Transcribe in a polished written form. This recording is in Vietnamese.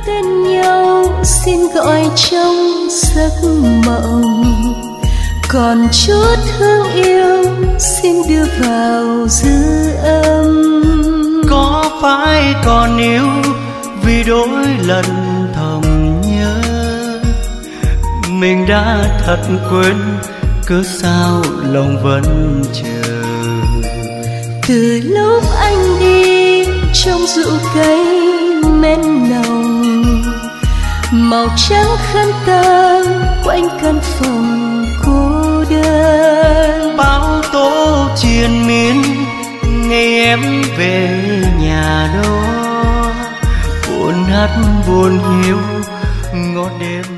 tên nhau xin gọi trong giấc mộng, còn chút thương yêu xin đưa vào dư âm. Có phải còn yêu vì đôi lần thầm nhớ, mình đã thật quên cớ sao lòng vẫn chờ. Từ lúc anh đi trong rượu cây men nồng, màu trắng khăn tang quanh căn phòng cô đơn. Bão tố triền miên ngày em về nhà đó, buồn hát buồn hiu ngõ đêm